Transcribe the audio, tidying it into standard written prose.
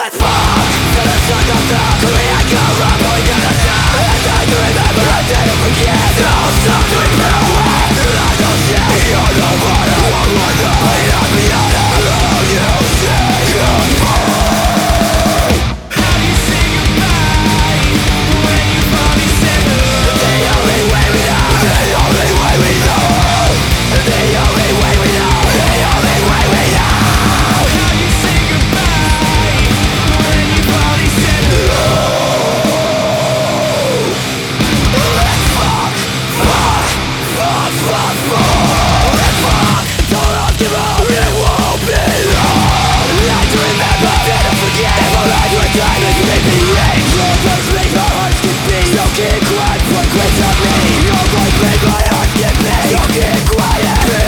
let's fuck. Till the sun comes up, till we ain't go wrong, but we gotta stop. It's time to remember, I didn't forget. Don't stop doing me away. I don't say you're the one I want right now. But I'm beyond all you say goodbye. How do you say goodbye when you finally say goodbye? The only way we know. The only way we know. The only way we know. The only way we know. How do you say goodbye when you finally say goodbye? Let's fuck, fuck, fuck, fuck, fuck. Let's fuck, don't give up, it won't be long. Like to remember, didn't forget. If I lied to a time, then you made me rage. Lord, don't sleep, our hearts can beat. So keep quiet, put grace on me. Your voice made my heart get me. So keep quiet.